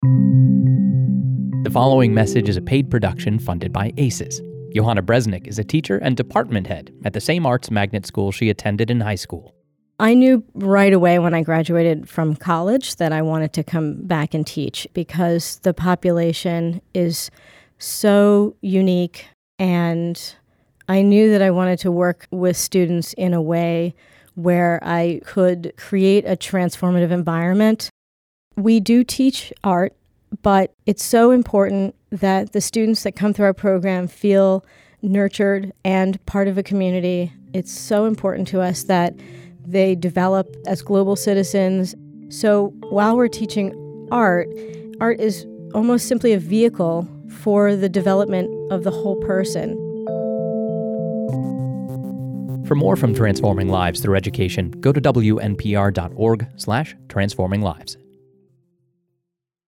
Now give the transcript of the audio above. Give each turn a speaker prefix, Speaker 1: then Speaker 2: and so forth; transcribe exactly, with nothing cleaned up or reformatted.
Speaker 1: The following message is a paid production funded by ACES. Johanna Bresnik is a teacher and department head at the same arts magnet school she attended in high school.
Speaker 2: I knew right away when I graduated from college that I wanted to come back and teach because the population is so unique, and I knew that I wanted to work with students in a way where I could create a transformative environment. We do teach art, but it's so important that the students that come through our program feel nurtured and part of a community. It's so important to us that they develop as global citizens. So while we're teaching art, art is almost simply a vehicle for the development of the whole person.
Speaker 1: For more from Transforming Lives Through Education, go to W N P R dot org slash transforming lives.